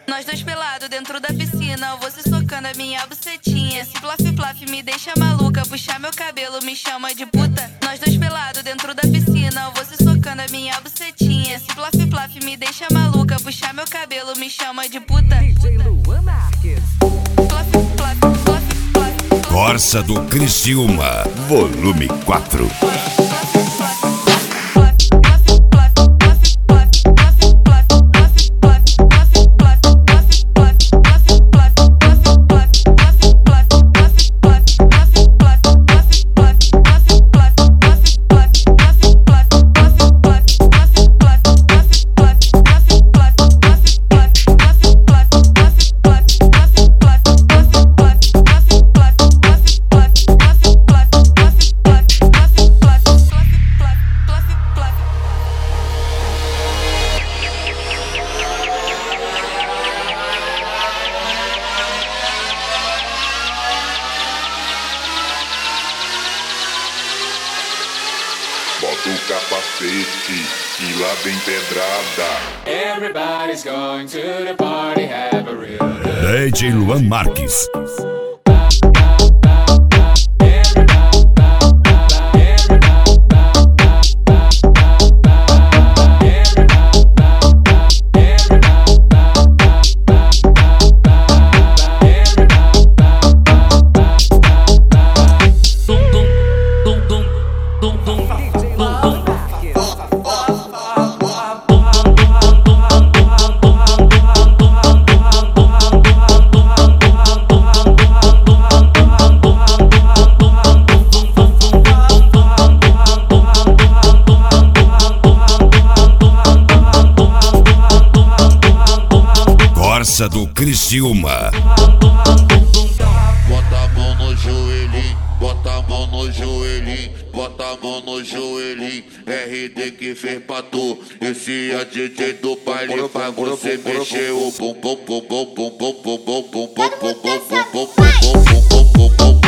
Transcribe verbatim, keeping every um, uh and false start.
Nós dois pelados dentro da piscina, você socando a minha bucetinha. Esse plaf plaf me deixa maluca, puxar meu cabelo me chama de puta. Nós dois pelados dentro da piscina, você socando a minha bucetinha. Esse plaf plaf me deixa maluca, puxar meu cabelo me chama de puta. D J Luan Marques. Plaf plaf plaf plaf. Corsa do Criciúma, volume quatro. Bota o capacete, que lá vem pedrada. Everybody's going to the party, have a real D J Luan Marques. Corsa do Criciúma. Bota a mão no joelhinho, bota a mão no joelhinho, bota a mão no joelhinho. R D que fez pra tu. Esse é D J do baile, faz você mexer o bum bum bum bum bum bum bum bum bum bum bum bum bum bum bum bum bum bum.